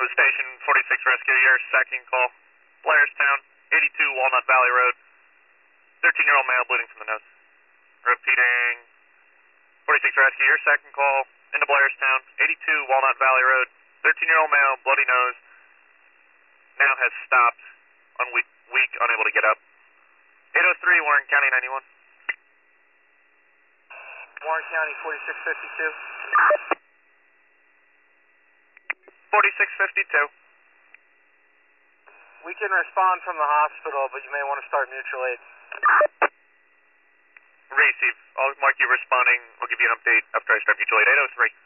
Station 46 Rescue, your second call. Blairstown, 82 Walnut Valley Road. 13-year-old male bleeding from the nose. Repeating. 46 Rescue, your second call. Into Blairstown, 82 Walnut Valley Road. 13-year-old male, bloody nose. Now has stopped. Weak, unable to get up. 803 Warren County 91. Warren County 4652. 4652. We can respond from the hospital, but you may want to start mutual aid. Receive. I'll mark you responding. We'll give you an update after I start mutual aid. 803.